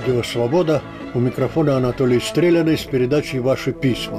Радио «Свобода». У микрофона Анатолий Стреляный с передачей «Ваши письма».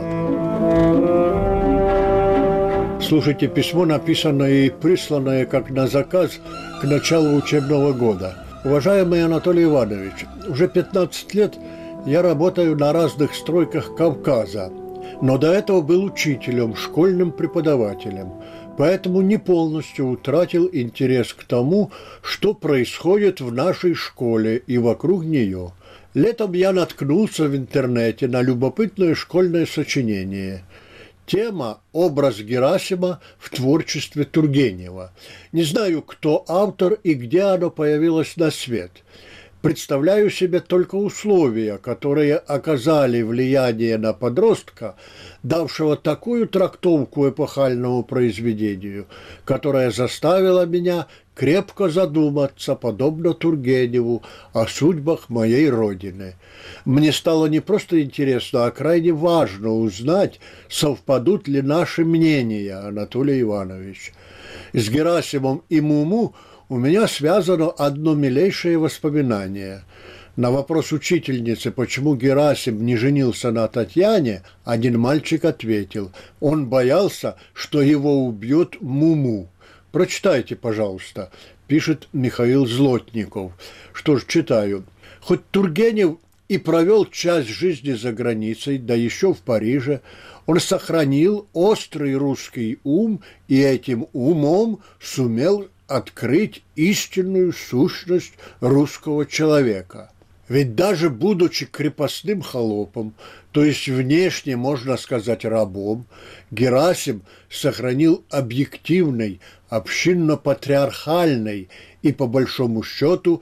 Слушайте письмо, написанное и присланное как на заказ к началу учебного года. Уважаемый Анатолий Иванович, уже 15 лет я работаю на разных стройках Кавказа, но до этого был учителем, школьным преподавателем, поэтому не полностью утратил интерес к тому, что происходит в нашей школе и вокруг нее. Летом я наткнулся в интернете на любопытное школьное сочинение. Тема «Образ Герасима в творчестве Тургенева». Не знаю, кто автор и где оно появилось на свет. Представляю себе только условия, которые оказали влияние на подростка, давшего такую трактовку эпохальному произведению, которая заставила меня крепко задуматься, подобно Тургеневу, о судьбах моей родины. Мне стало не просто интересно, а крайне важно узнать, совпадут ли наши мнения, Анатолий Иванович. С Герасимом и Муму у меня связано одно милейшее воспоминание. На вопрос учительницы, почему Герасим не женился на Татьяне, один мальчик ответил: он боялся, что его убьет Муму. Прочитайте, пожалуйста, пишет Михаил Злотников. Что ж, читаю. Хоть Тургенев и провел часть жизни за границей, да еще в Париже, он сохранил острый русский ум и этим умом сумел открыть истинную сущность русского человека. Ведь даже будучи крепостным холопом, то есть внешне, можно сказать, рабом, Герасим сохранил объективный, общинно-патриархальный и, по большому счету,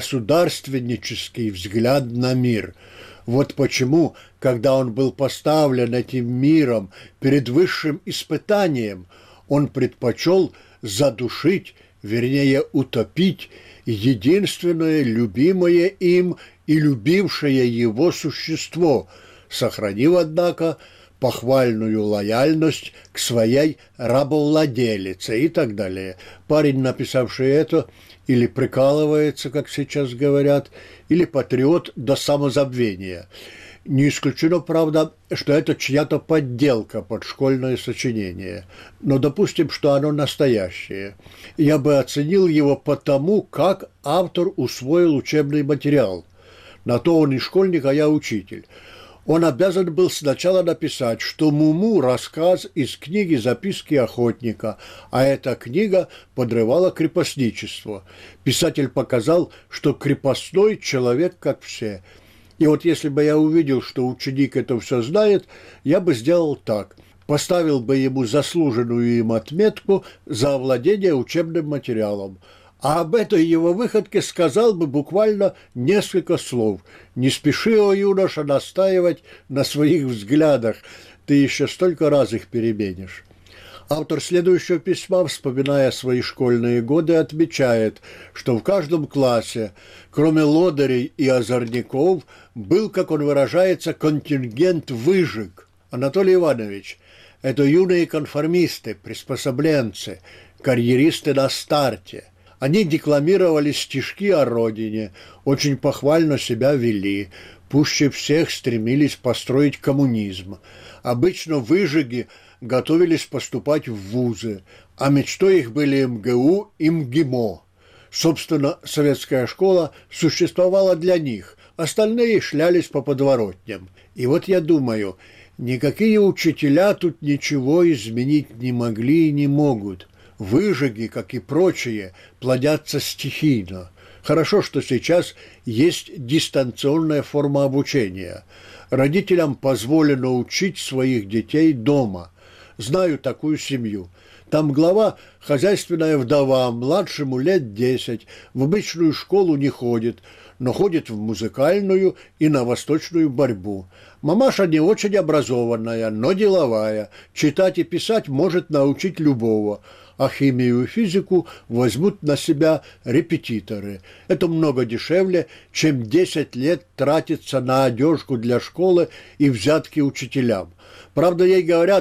государственнический взгляд на мир. Вот почему, когда он был поставлен этим миром перед высшим испытанием, он предпочел задушить, вернее, утопить единственное любимое им и любившее его существо, сохранив, однако, похвальную лояльность к своей рабовладелице и так далее. Парень, написавший это, или прикалывается, как сейчас говорят, или патриот до самозабвения. Не исключено, правда, что это чья-то подделка под школьное сочинение. Но допустим, что оно настоящее. Я бы оценил его по тому, как автор усвоил учебный материал. На то он и школьник, а я учитель. Он обязан был сначала написать, что Муму – рассказ из книги «Записки охотника», а эта книга подрывала крепостничество. Писатель показал, что крепостной человек как все. И вот если бы я увидел, что ученик это все знает, я бы сделал так. Поставил бы ему заслуженную им отметку за овладение учебным материалом. А об этой его выходке сказал бы буквально несколько слов. «Не спеши, о юноша, настаивать на своих взглядах, ты еще столько раз их переменишь». Автор следующего письма, вспоминая свои школьные годы, отмечает, что в каждом классе, кроме лодырей и озорников, был, как он выражается, контингент выжиг. Анатолий Иванович, это юные конформисты, приспособленцы, карьеристы на старте. Они декламировали стишки о родине, очень похвально себя вели, пуще всех стремились построить коммунизм. Обычно выжиги готовились поступать в вузы, а мечтой их были МГУ и МГИМО. Собственно, советская школа существовала для них, остальные шлялись по подворотням. И вот я думаю, никакие учителя тут ничего изменить не могли и не могут. Выжиги, как и прочие, плодятся стихийно. Хорошо, что сейчас есть дистанционная форма обучения. Родителям позволено учить своих детей дома. Знаю такую семью. Там глава – хозяйственная вдова, младшему лет 10, в обычную школу не ходит, но ходит в музыкальную и на восточную борьбу. Мамаша не очень образованная, но деловая, читать и писать может научить любого, а химию и физику возьмут на себя репетиторы. Это много дешевле, чем 10 лет тратиться на одежку для школы и взятки учителям. Правда, ей говорят,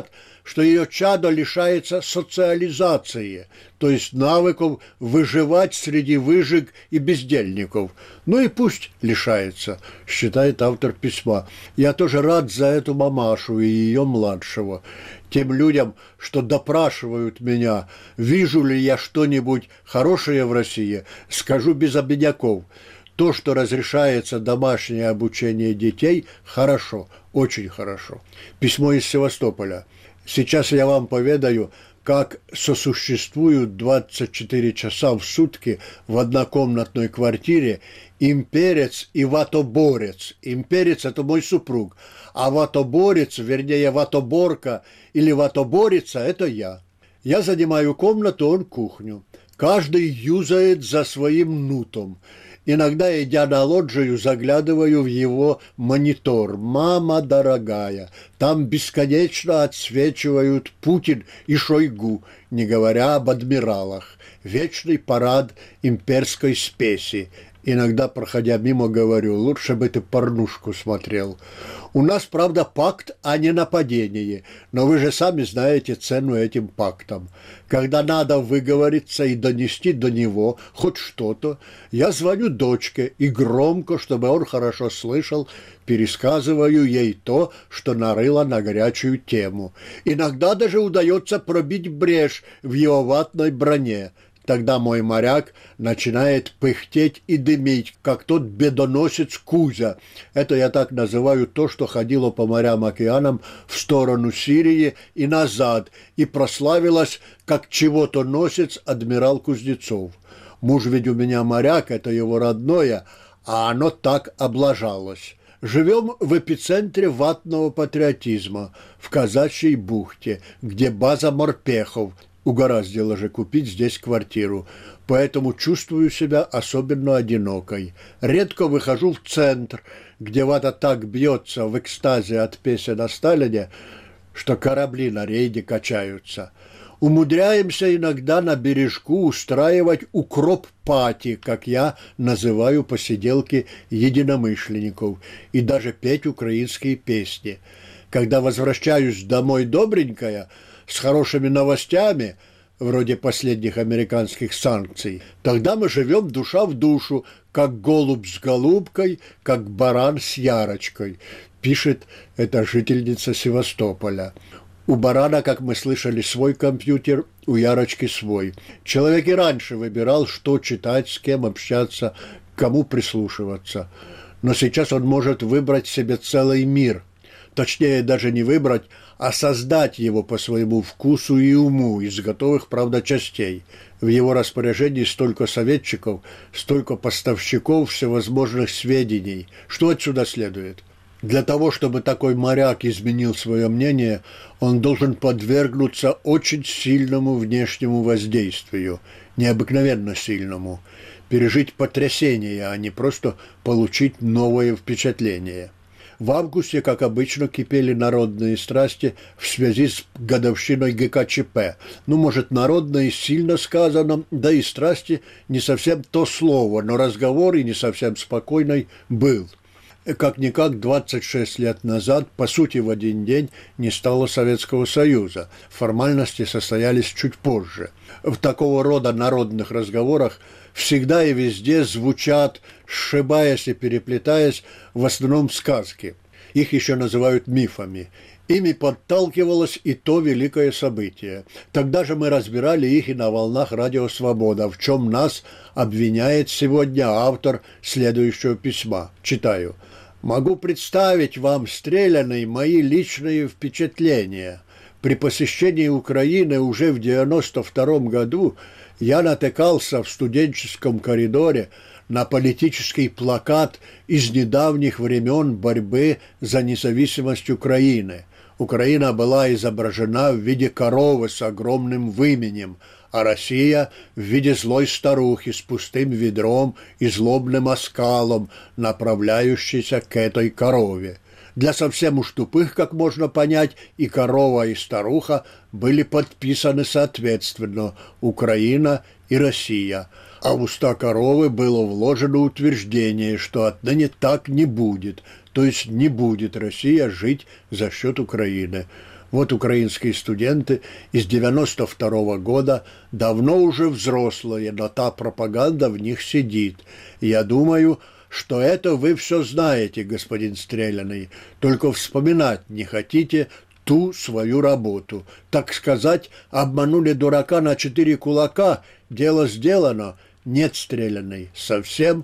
что ее чадо лишается социализации, то есть навыков выживать среди выжиг и бездельников. Ну и пусть лишается, считает автор письма. Я тоже рад за эту мамашу и ее младшего. Тем людям, что допрашивают меня, вижу ли я что-нибудь хорошее в России, скажу без обиняков. То, что разрешается домашнее обучение детей, хорошо, очень хорошо. Письмо из Севастополя. Сейчас я вам поведаю, как сосуществуют 24 часа в сутки в однокомнатной квартире имперец и ватоборец. Имперец – это мой супруг, а ватоборец, вернее, ватоборка или ватоборица – это я. Я занимаю комнату, он кухню. Каждый юзает за своим нутом. Иногда, идя на лоджию, заглядываю в его монитор. «Мама дорогая, там бесконечно отсвечивают Путин и Шойгу, не говоря об адмиралах. Вечный парад имперской спеси». Иногда, проходя мимо, говорю: лучше бы ты порнушку смотрел. У нас, правда, пакт о ненападении, но вы же сами знаете цену этим пактам. Когда надо выговориться и донести до него хоть что-то, я звоню дочке и громко, чтобы он хорошо слышал, пересказываю ей то, что нарыло на горячую тему. Иногда даже удается пробить брешь в его ватной броне. Тогда мой моряк начинает пыхтеть и дымить, как тот бедоносец Кузя. Это я так называю то, что ходило по морям-океанам в сторону Сирии и назад, и прославилось, как чего-то носец адмирал Кузнецов. Муж ведь у меня моряк, это его родное, а оно так облажалось. Живем в эпицентре ватного патриотизма, в Казачьей бухте, где база морпехов. Угораздило же купить здесь квартиру, поэтому чувствую себя особенно одинокой. Редко выхожу в центр, где вата так бьется в экстазе от песен о Сталине, что корабли на рейде качаются. Умудряемся иногда на бережку устраивать укроп-пати, как я называю посиделки единомышленников, и даже петь украинские песни. Когда возвращаюсь домой добренькая, с хорошими новостями, вроде последних американских санкций, тогда мы живем душа в душу, как голубь с голубкой, как баран с ярочкой, пишет эта жительница Севастополя. У барана, как мы слышали, свой компьютер, у Ярочки свой. Человек и раньше выбирал, что читать, с кем общаться, кому прислушиваться. Но сейчас он может выбрать себе целый мир. Точнее, даже не выбрать, а создать его по своему вкусу и уму из готовых, правда, частей. В его распоряжении столько советчиков, столько поставщиков всевозможных сведений. Что отсюда следует? Для того, чтобы такой моряк изменил свое мнение, он должен подвергнуться очень сильному внешнему воздействию, необыкновенно сильному, пережить потрясение, а не просто получить новое впечатление. В августе, как обычно, кипели народные страсти в связи с годовщиной ГКЧП. Ну, может, народные сильно сказано, да и страсти не совсем то слово, но разговор и не совсем спокойный был. Как-никак 26 лет назад, по сути, в один день не стало Советского Союза. Формальности состоялись чуть позже. В такого рода народных разговорах всегда и везде звучат, сшибаясь и переплетаясь, в основном сказки. Их еще называют мифами. Ими подталкивалось и то великое событие. Тогда же мы разбирали их и на волнах «Радио Свобода», в чем нас обвиняет сегодня автор следующего письма. Читаю. «Могу представить вам, стреляные, мои личные впечатления. При посещении Украины уже в 1992 году я натыкался в студенческом коридоре на политический плакат из недавних времен борьбы за независимость Украины. Украина была изображена в виде коровы с огромным выменем, а Россия в виде злой старухи с пустым ведром и злобным оскалом, направляющейся к этой корове. Для совсем уж тупых, как можно понять, и корова, и старуха были подписаны соответственно «Украина» и «Россия», а в уста коровы было вложено утверждение, что отныне так не будет, то есть не будет Россия жить за счет Украины. Вот украинские студенты из 92-го года давно уже взрослые, но та пропаганда в них сидит. Я думаю, что это вы все знаете, господин Стреляный, только вспоминать не хотите ту свою работу. Так сказать, обманули дурака на 4 кулака, дело сделано. Нет, Стреляный, совсем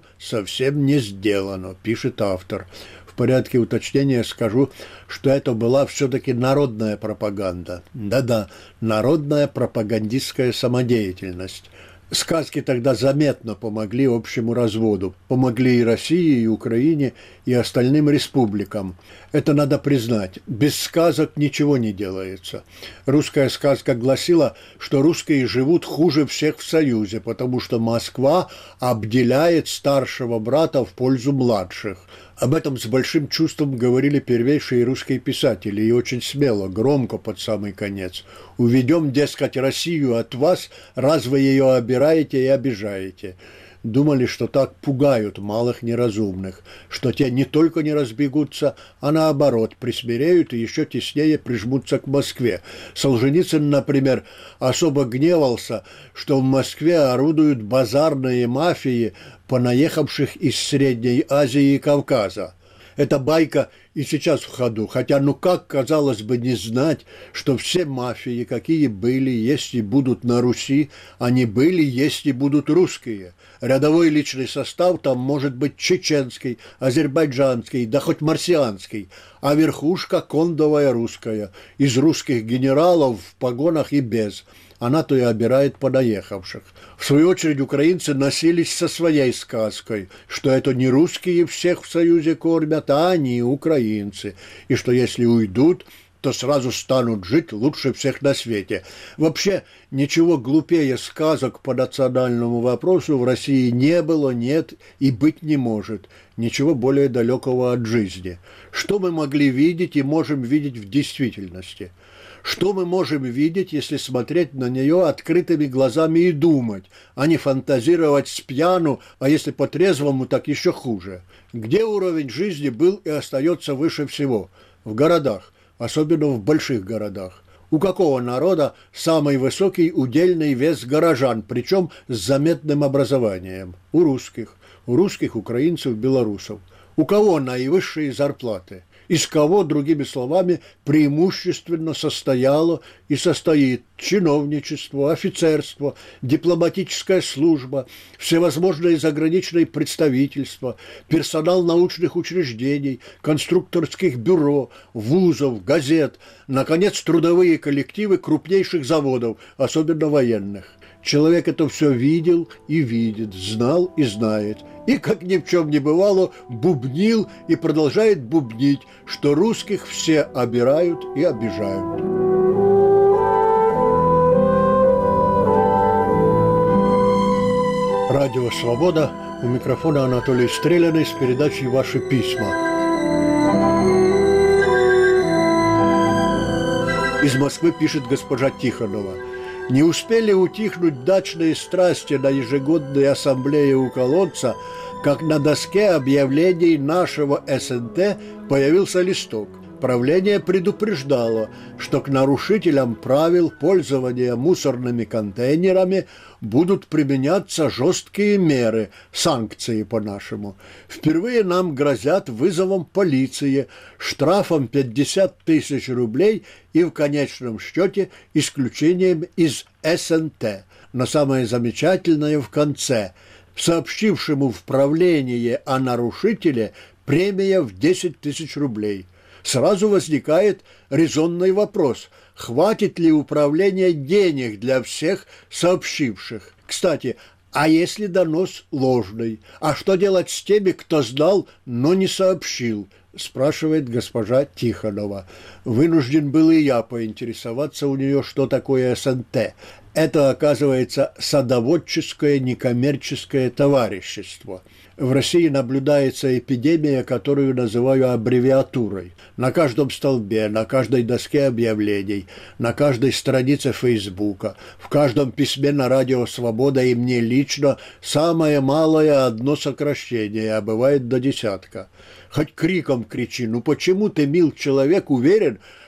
не сделано, пишет автор. В порядке уточнения скажу, что это была все-таки народная пропаганда. Да-да, народная пропагандистская самодеятельность. Сказки тогда заметно помогли общему разводу. Помогли и России, и Украине, и остальным республикам. Это надо признать. Без сказок ничего не делается. Русская сказка гласила, что русские живут хуже всех в Союзе, потому что Москва обделяет старшего брата в пользу младших. Об этом с большим чувством говорили первейшие русские писатели, и очень смело, громко под самый конец. «Уведем, дескать, Россию от вас, раз вы ее обираете и обижаете». Думали, что так пугают малых неразумных, что те не только не разбегутся, а наоборот присмиреют и еще теснее прижмутся к Москве. Солженицын, например, особо гневался, что в Москве орудуют базарные мафии, понаехавших из Средней Азии и Кавказа. Эта байка и сейчас в ходу, хотя ну как, казалось бы, не знать, что все мафии, какие были, есть и будут на Руси, они были, есть и будут русские. Рядовой личный состав там может быть чеченский, азербайджанский, да хоть марсианский, а верхушка кондовая русская, из русских генералов в погонах и без. Она-то и обирает понаехавших. В свою очередь украинцы носились со своей сказкой, что это не русские всех в Союзе кормят, а они украинцы, и что если уйдут, то сразу станут жить лучше всех на свете. Вообще, ничего глупее сказок по национальному вопросу в России не было, нет и быть не может. Ничего более далекого от жизни. Что мы могли видеть и можем видеть в действительности? Что мы можем видеть, если смотреть на нее открытыми глазами и думать, а не фантазировать с пьяну, а если по-трезвому, так еще хуже? Где уровень жизни был и остается выше всего? В городах, особенно в больших городах. У какого народа самый высокий удельный вес горожан, причем с заметным образованием? У русских, украинцев, белорусов. У кого наивысшие зарплаты? Из кого, другими словами, преимущественно состояло и состоит чиновничество, офицерство, дипломатическая служба, всевозможные заграничные представительства, персонал научных учреждений, конструкторских бюро, вузов, газет, наконец, трудовые коллективы крупнейших заводов, особенно военных. Человек это все видел и видит, знал и знает. И, как ни в чем не бывало, бубнил и продолжает бубнить, что русских все обирают и обижают. Радио «Свобода», у микрофона Анатолий Стреляный с передачей «Ваши письма». Из Москвы пишет госпожа Тихонова. Не успели утихнуть дачные страсти на ежегодной ассамблее у колодца, как на доске объявлений нашего СНТ появился листок. Правление предупреждало, что к нарушителям правил пользования мусорными контейнерами будут применяться жесткие меры, санкции по-нашему. Впервые нам грозят вызовом полиции, штрафом 50 тысяч рублей и в конечном счете исключением из СНТ. Но самое замечательное в конце. Сообщившему в правление о нарушителе премия в 10 тысяч рублей. Сразу возникает резонный вопрос, хватит ли управления денег для всех сообщивших. Кстати, а если донос ложный? А что делать с теми, кто знал, но не сообщил? Спрашивает госпожа Тихонова. Вынужден был и я поинтересоваться у нее, что такое СНТ. Это, оказывается, садоводческое некоммерческое товарищество. В России наблюдается эпидемия, которую называю аббревиатурой. На каждом столбе, на каждой доске объявлений, на каждой странице Фейсбука, в каждом письме на радио «Свобода» и мне лично самое малое одно сокращение, а бывает до десятка. Хоть криком кричи, ну почему ты, мил человек, уверен,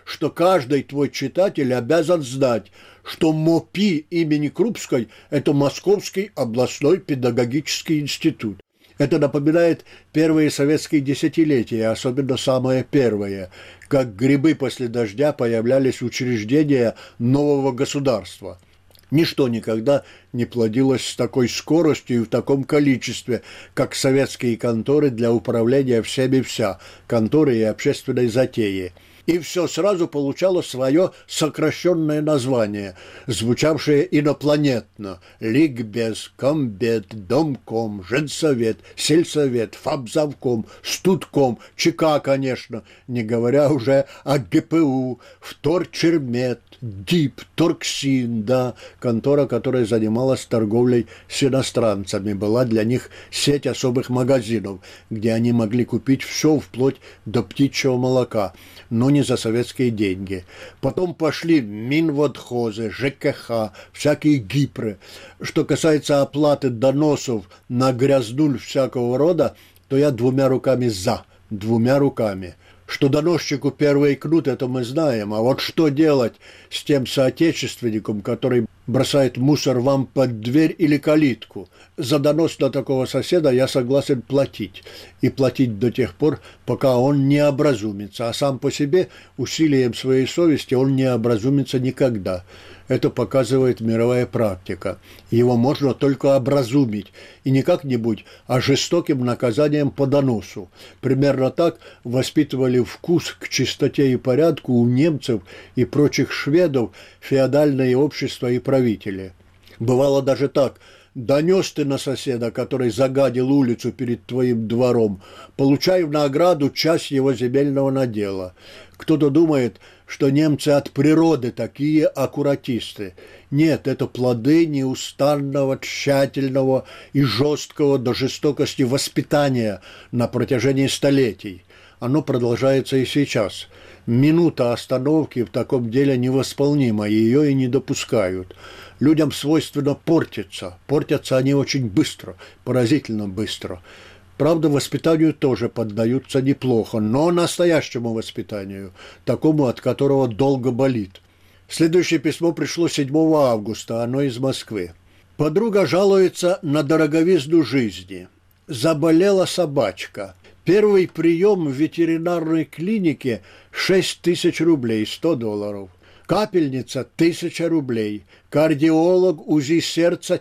что каждый твой читатель обязан знать, что МОПИ имени Крупской – это Московский областной педагогический институт. Это напоминает первые советские десятилетия, особенно самое первое, как грибы после дождя появлялись учреждения нового государства. Ничто никогда не плодилось с такой скоростью и в таком количестве, как советские конторы для управления всеми вся, конторы и общественной затеи. И все сразу получало свое сокращенное название, звучавшее инопланетно: Ликбез, Комбед, Домком, Женсовет, Сельсовет, Фабзавком, Студком, ЧК, конечно, не говоря уже о ГПУ, Вторчермет, ДИП, Торксин, да, контора, которая занималась торговлей с иностранцами, была для них сеть особых магазинов, где они могли купить все вплоть до птичьего молока, но не за советские деньги. Потом пошли Минводхозы, ЖКХ, всякие ГИПРы. Что касается оплаты доносов на грязнуль всякого рода, то я двумя руками за, двумя руками. Что доносчику первый кнут, это мы знаем, а вот что делать с тем соотечественником, который бросает мусор вам под дверь или калитку? За донос на такого соседа я согласен платить. И платить до тех пор, пока он не образумится. А сам по себе, усилием своей совести, он не образумится никогда. Это показывает мировая практика. Его можно только образумить. И не как-нибудь, а жестоким наказанием по доносу. Примерно так воспитывали вкус к чистоте и порядку у немцев и прочих шведов феодальные общества и правители. Бывало даже так: донес ты на соседа, который загадил улицу перед твоим двором, получай в награду часть его земельного надела. Кто-то думает, что немцы от природы такие аккуратисты. Нет, это плоды неустанного, тщательного и жесткого до жестокости воспитания на протяжении столетий. Оно продолжается и сейчас. Минута остановки в таком деле невосполнима, ее и не допускают. Людям свойственно портиться. Портятся они очень быстро, поразительно быстро. Правда, воспитанию тоже поддаются неплохо, но настоящему воспитанию, такому, от которого долго болит. Следующее письмо пришло 7 августа, оно из Москвы. Подруга жалуется на дороговизну жизни. Заболела собачка. Первый прием в ветеринарной клинике 6 тысяч рублей, $100. Капельница 1000 рублей, кардиолог, УЗИ сердца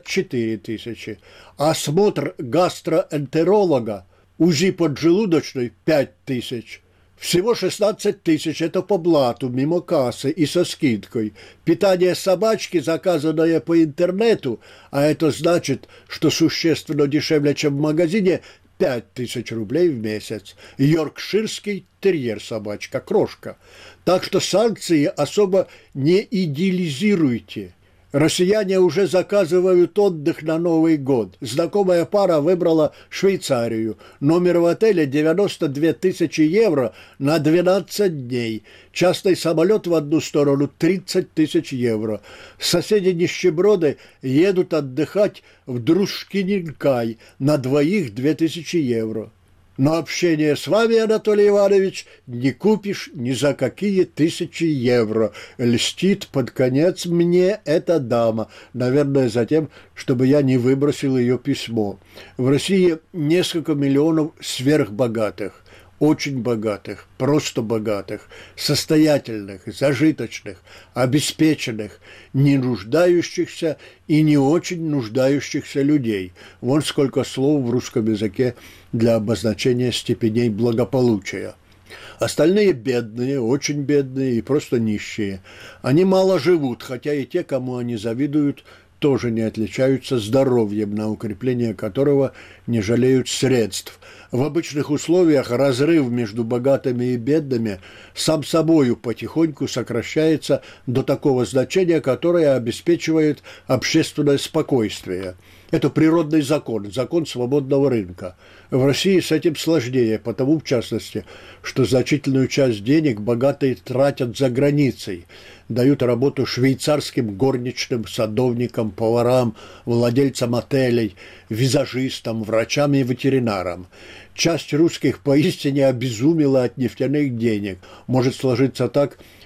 4000, осмотр гастроэнтеролога, УЗИ поджелудочной 5000. Всего 16 тысяч, это по блату, мимо кассы и со скидкой. Питание собачки, заказанное по интернету, а это значит, что существенно дешевле, чем в магазине, 5000 рублей в месяц. Йоркширский терьер собачка, крошка. Так что санкции особо не идеализируйте. Россияне уже заказывают отдых на Новый год. Знакомая пара выбрала Швейцарию. Номер в отеле 92 тысячи евро на 12 дней. Частный самолет в одну сторону 30 тысяч евро. Соседи-нищеброды едут отдыхать в Дружкининкай на двоих 2000 евро. Но общение с вами, Анатолий Иванович, не купишь ни за какие 1000 евро. Льстит под конец мне эта дама, наверное, за тем, чтобы я не выбросил ее письмо. В России несколько миллионов сверхбогатых, очень богатых, просто богатых, состоятельных, зажиточных, обеспеченных, не нуждающихся и не очень нуждающихся людей. Вон сколько слов в русском языке для обозначения степеней благополучия. Остальные бедные, очень бедные и просто нищие. Они мало живут, хотя и те, кому они завидуют, тоже не отличаются здоровьем, на укрепление которого не жалеют средств. В обычных условиях разрыв между богатыми и бедными сам собою потихоньку сокращается до такого значения, которое обеспечивает общественное спокойствие. Это природный закон, закон свободного рынка. В России с этим сложнее, потому, в частности, что значительную часть денег богатые тратят за границей, дают работу швейцарским горничным, садовникам, поварам, владельцам отелей, визажистам, врачам и ветеринарам. Часть русских поистине обезумела от нефтяных денег. Может сложиться так,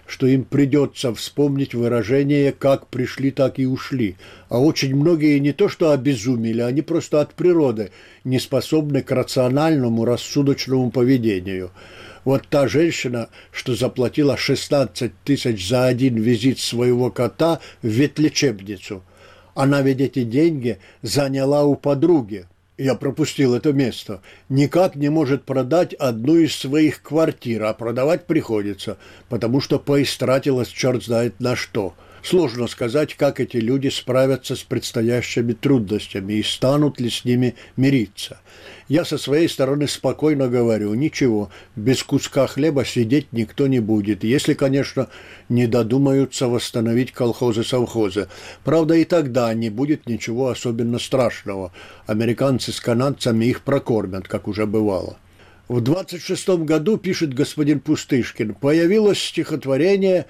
что им придется вспомнить выражение «как пришли, так и ушли». А очень многие не то что обезумели, они просто от природы не способны к рациональному, рассудочному поведению. Вот та женщина, что заплатила 16 тысяч за один визит своего кота в ветлечебницу, она ведь эти деньги заняла у подруги. Я пропустил это место. Никак не может продать одну из своих квартир, а продавать приходится, потому что поистратилась черт знает на что. Сложно сказать, как эти люди справятся с предстоящими трудностями и станут ли с ними мириться. Я со своей стороны спокойно говорю, ничего, без куска хлеба сидеть никто не будет, если, конечно, не додумаются восстановить колхозы-совхозы. Правда, и тогда не будет ничего особенно страшного. Американцы с канадцами их прокормят, как уже бывало. В 26-м году, пишет господин Пустышкин, появилось стихотворение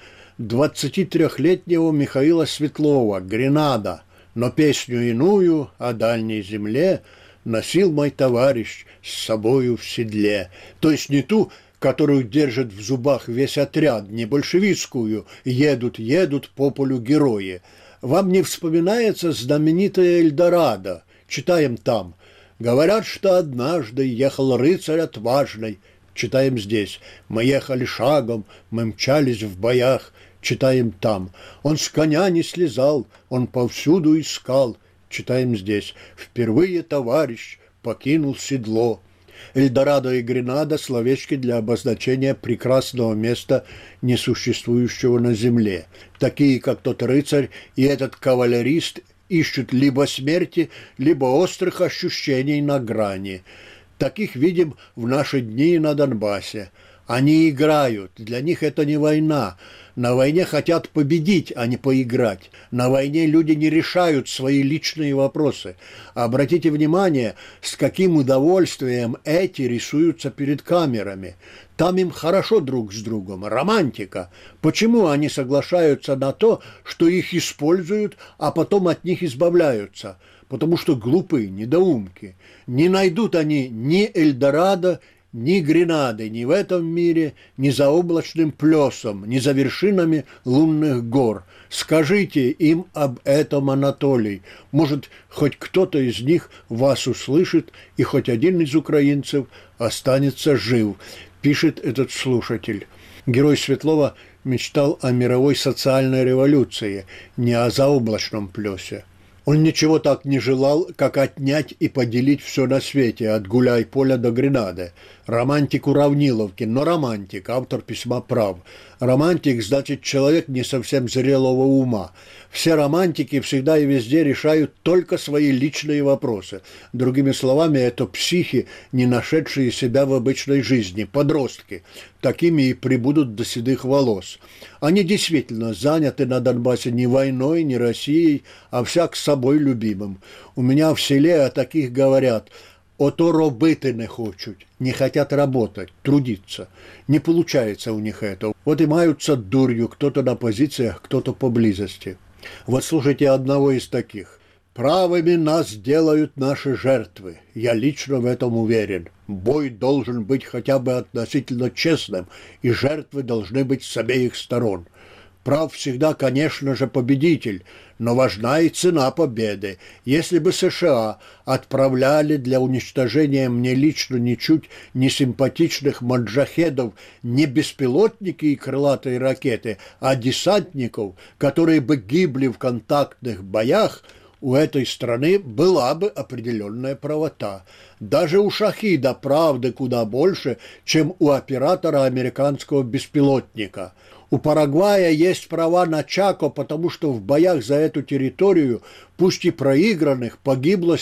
23-летнего Михаила Светлова «Гренада», но песню иную о дальней земле носил мой товарищ с собою в седле. То есть не ту, которую держит в зубах весь отряд, не большевистскую «Едут, едут по полю герои». Вам не вспоминается знаменитая Эльдорадо? Читаем там. Говорят, что однажды ехал рыцарь отважный. Читаем здесь. Мы ехали шагом, мы мчались в боях. Читаем там. Он с коня не слезал, он повсюду искал. Читаем здесь. Впервые товарищ покинул седло. Эльдорадо и Гренада – словечки для обозначения прекрасного места, несуществующего на земле. Такие, как тот рыцарь и этот кавалерист, ищут либо смерти, либо острых ощущений на грани. Таких видим в наши дни на Донбассе. Они играют, для них это не война. На войне хотят победить, а не поиграть. На войне люди не решают свои личные вопросы. Обратите внимание, с каким удовольствием эти рисуются перед камерами. Там им хорошо друг с другом, романтика. Почему они соглашаются на то, что их используют, а потом от них избавляются? Потому что глупые, недоумки. Не найдут они ни Эльдорадо, ни Гренады, ни в этом мире, ни за облачным плесом, ни за вершинами лунных гор. Скажите им об этом, Анатолий. Может, хоть кто-то из них вас услышит, и хоть один из украинцев останется жив, пишет этот слушатель. Герой Светлова мечтал о мировой социальной революции, не о заоблачном плесе. Он ничего так не желал, как отнять и поделить все на свете, от Гуляй-Поля до Гренады. Романтик Уравниловкин, но романтик, автор письма прав. Романтик значит человек не совсем зрелого ума. Все романтики всегда и везде решают только свои личные вопросы. Другими словами, это психи, не нашедшие себя в обычной жизни, подростки. Такими и прибудут до седых волос. Они действительно заняты на Донбассе не войной, не Россией, а всяк собой любимым. У меня в селе о таких говорят: «Ото робити не хочуть, не хотят работать, трудиться». Не получается у них это. Вот и маются дурью, кто-то на позициях, кто-то поблизости. Вот слушайте одного из таких. «Правыми нас делают наши жертвы. Я лично в этом уверен. Бой должен быть хотя бы относительно честным, и жертвы должны быть с обеих сторон. Прав всегда, конечно же, победитель, но важна и цена победы. Если бы США отправляли для уничтожения мне лично ничуть не симпатичных маджахедов не беспилотники и крылатые ракеты, а десантников, которые бы гибли в контактных боях, у этой страны была бы определенная правота. Даже у шахида правды куда больше, чем у оператора американского беспилотника. У Парагвая есть права на Чако, потому что в боях за эту территорию, пусть и проигранных, погибло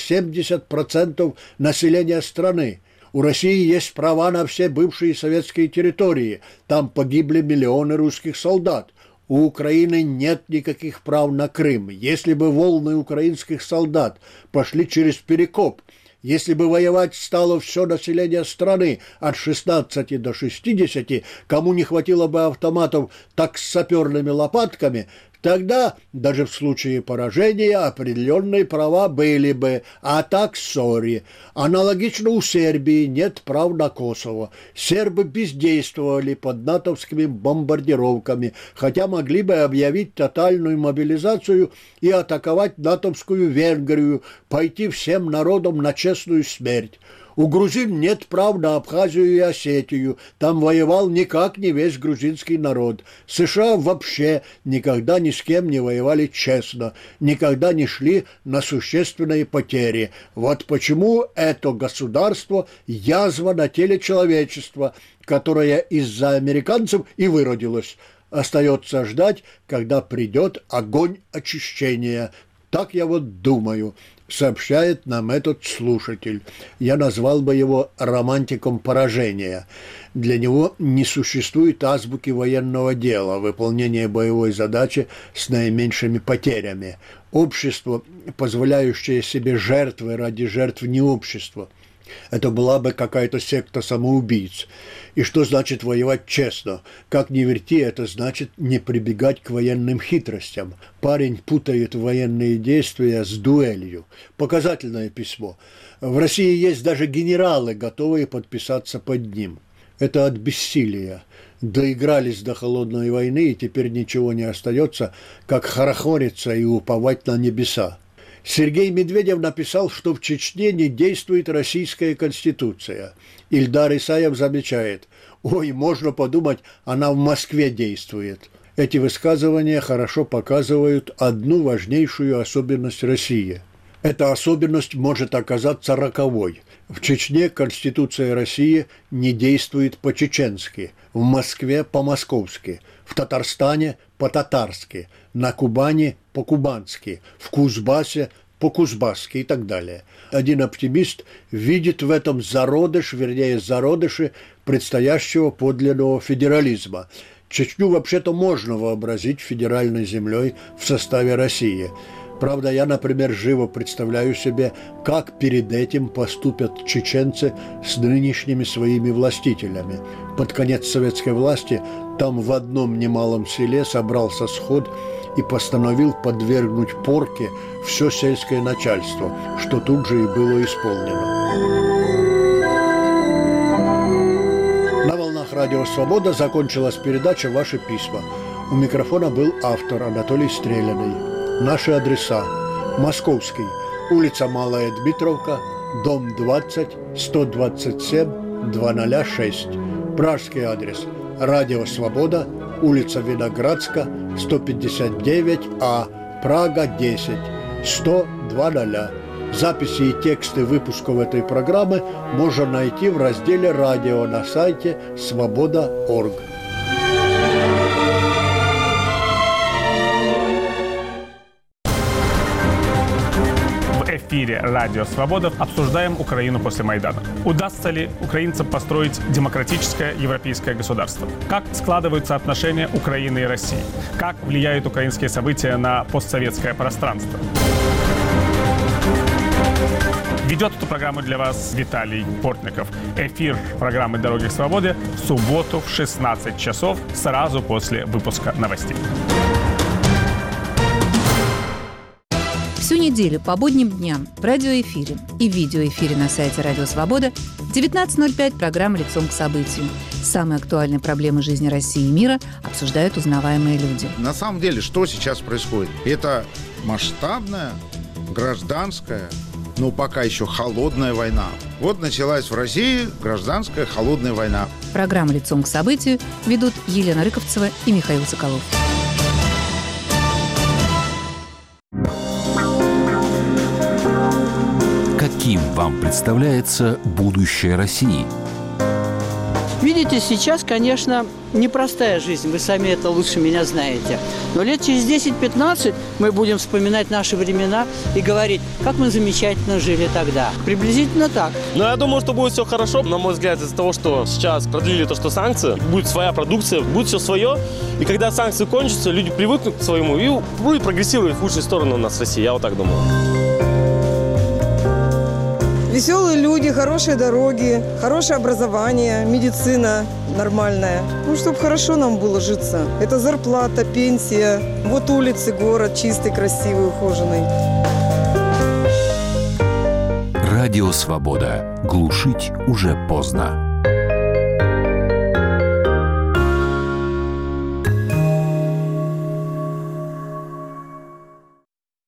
70% населения страны. У России есть права на все бывшие советские территории, там погибли миллионы русских солдат. У Украины нет никаких прав на Крым. Если бы волны украинских солдат пошли через Перекоп, если бы воевать стало все население страны от 16 до 60, кому не хватило бы автоматов, так с саперными лопатками, Тогда, даже в случае поражения, определенные права были бы, а так сори. Аналогично у Сербии нет прав на Косово. Сербы бездействовали под натовскими бомбардировками, хотя могли бы объявить тотальную мобилизацию и атаковать натовскую Венгрию, пойти всем народом на честную смерть. У грузин нет прав на Абхазию и Осетию. Там воевал никак не весь грузинский народ. США вообще никогда ни с кем не воевали честно, никогда не шли на существенные потери. Вот почему это государство язва на теле человечества, которое из-за американцев и выродилось. Остается ждать, когда придет огонь очищения. Так я вот думаю, сообщает нам этот слушатель. Я назвал бы его романтиком поражения. Для него не существует азбуки военного дела, выполнения боевой задачи с наименьшими потерями. Общество, позволяющее себе жертвы ради жертв, не общество. Это была бы какая-то секта самоубийц. И что значит воевать честно? Как ни верти, это значит не прибегать к военным хитростям. Парень путает военные действия с дуэлью. Показательное письмо. В России есть даже генералы, готовые подписаться под ним. Это от бессилия. Доигрались до холодной войны, и теперь ничего не остается, как хорохориться и уповать на небеса. Сергей Медведев написал, что в Чечне не действует российская конституция. Ильдар Исаев замечает: «Ой, можно подумать, она в Москве действует». Эти высказывания хорошо показывают одну важнейшую особенность России. Эта особенность может оказаться роковой. В Чечне Конституция России не действует по-чеченски, в Москве по-московски, в Татарстане по-татарски, на Кубани по-кубански, в Кузбассе по-кузбасски и так далее. Один оптимист видит в этом зародыши предстоящего подлинного федерализма. Чечню вообще-то можно вообразить федеральной землей в составе России. Правда, я, например, живо представляю себе, как перед этим поступят чеченцы с нынешними своими властителями. Под конец советской власти там в одном немалом селе собрался сход и постановил подвергнуть порке все сельское начальство, что тут же и было исполнено. На волнах Радио Свобода закончилась передача «Ваши письма». У микрофона был автор Анатолий Стреляный. Наши адреса: Московский, улица Малая Дмитровка, дом 20, 127, 206. Пражский адрес: Радио Свобода, улица Виноградска, 159А, Прага, 10, 100-20. Записи и тексты выпусков этой программы можно найти в разделе «Радио» на сайте svoboda.org. В эфире «Радио Свобода» обсуждаем Украину после Майдана. Удастся ли украинцам построить демократическое европейское государство? Как складываются отношения Украины и России? Как влияют украинские события на постсоветское пространство? Ведет эту программу для вас Виталий Портников. Эфир программы «Дороги к свободе» в субботу в 16 часов, сразу после выпуска новостей. Всю неделю по будним дням в радиоэфире и видеоэфире на сайте «Радио Свобода» в 19:05 программа «Лицом к событию». Самые актуальные проблемы жизни России и мира обсуждают узнаваемые люди. На самом деле, что сейчас происходит? Это масштабная, гражданская, но пока еще холодная война. Вот началась в России гражданская холодная война. Программу «Лицом к событию» ведут Елена Рыковцева и Михаил Соколов. Каким вам представляется будущее России? Видите, сейчас, конечно, непростая жизнь, вы сами это лучше меня знаете. Но лет через 10-15 мы будем вспоминать наши времена и говорить, как мы замечательно жили тогда. Приблизительно так. Но я думаю, что будет все хорошо. На мой взгляд, из-за того, что сейчас продлили то, что санкции, будет своя продукция, будет все свое. И когда санкции кончатся, люди привыкнут к своему и будет прогрессировать в худшую сторону у нас в России. Я вот так думаю. Веселые люди, хорошие дороги, хорошее образование, медицина нормальная. Ну, чтобы хорошо нам было житься. Это зарплата, пенсия. Вот улицы, город чистый, красивый, ухоженный. Радио «Свобода». Глушить уже поздно.